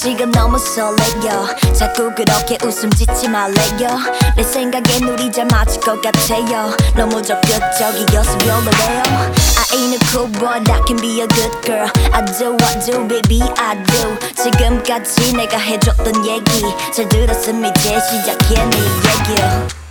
지금 너무 설레요. 자꾸 그렇게 웃음 짓지 말래요. 내 생각엔 우리 잘 맞을 것 같아요. 너무 적극적이어서 별로래요. I ain't a cool boy, I can be a good girl. I do, baby, I do. 지금까지 내가 해줬던 얘기 잘 들었으면 이제 시작해 네 얘기.